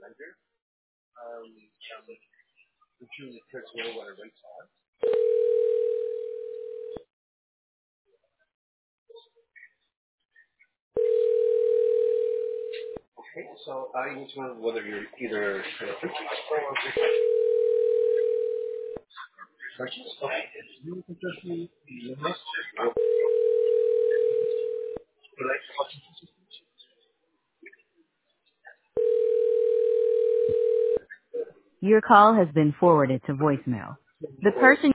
Your call has been forwarded to voicemail. The person